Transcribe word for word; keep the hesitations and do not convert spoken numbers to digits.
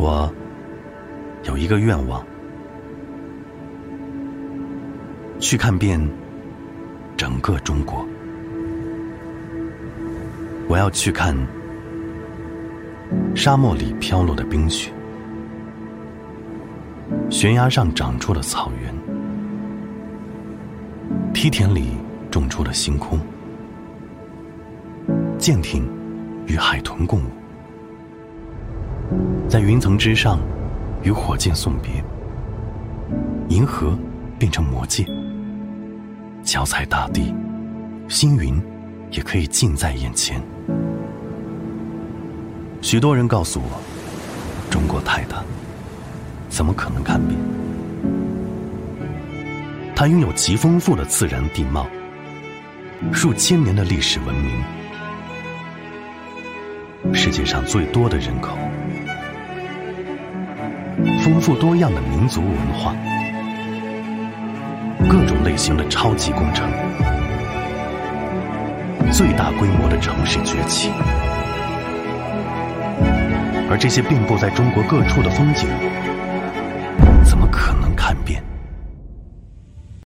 我有一个愿望，去看遍整个中国。我要去看沙漠里飘落的冰雪，悬崖上长出的草原，梯田里种出的星空，舰艇与海豚共舞，在云层之上与火箭送别，银河变成魔戒，脚踩大地，星云也可以近在眼前。许多人告诉我，中国太大，怎么可能看遍？它拥有极丰富的自然地貌，数千年的历史文明，世界上最多的人口，丰富多样的民族文化，各种类型的超级工程，最大规模的城市崛起。而这些遍布在中国各处的风景，怎么可能